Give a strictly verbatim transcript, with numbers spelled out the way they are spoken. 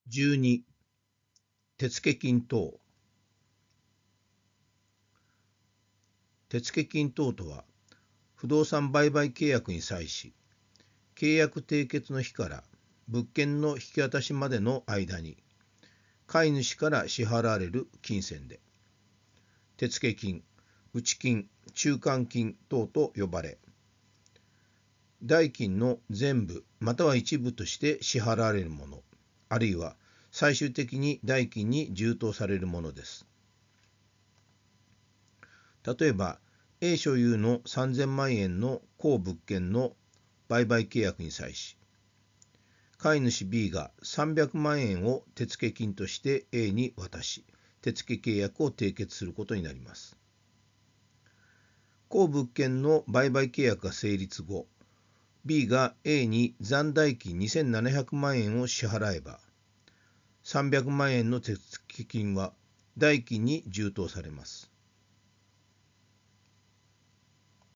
じゅうに、手付金等。手付金等とは、不動産売買契約に際し、契約締結の日から物件の引き渡しまでの間に、買い主から支払われる金銭で、手付金、内金、中間金等と呼ばれ、代金の全部または一部として支払われるもの、あるいは最終的に代金に充当されるものです。例えば、A 所有のさんぜんまん円の公物件の売買契約に際し、買い主 B がさんびゃくまん円を手付金として A に渡し、手付契約を締結することになります。公物件の売買契約が成立後、B が A に残代金にせんななひゃくまん円を支払えば、さんびゃくまん円の手付金は代金に充当されます。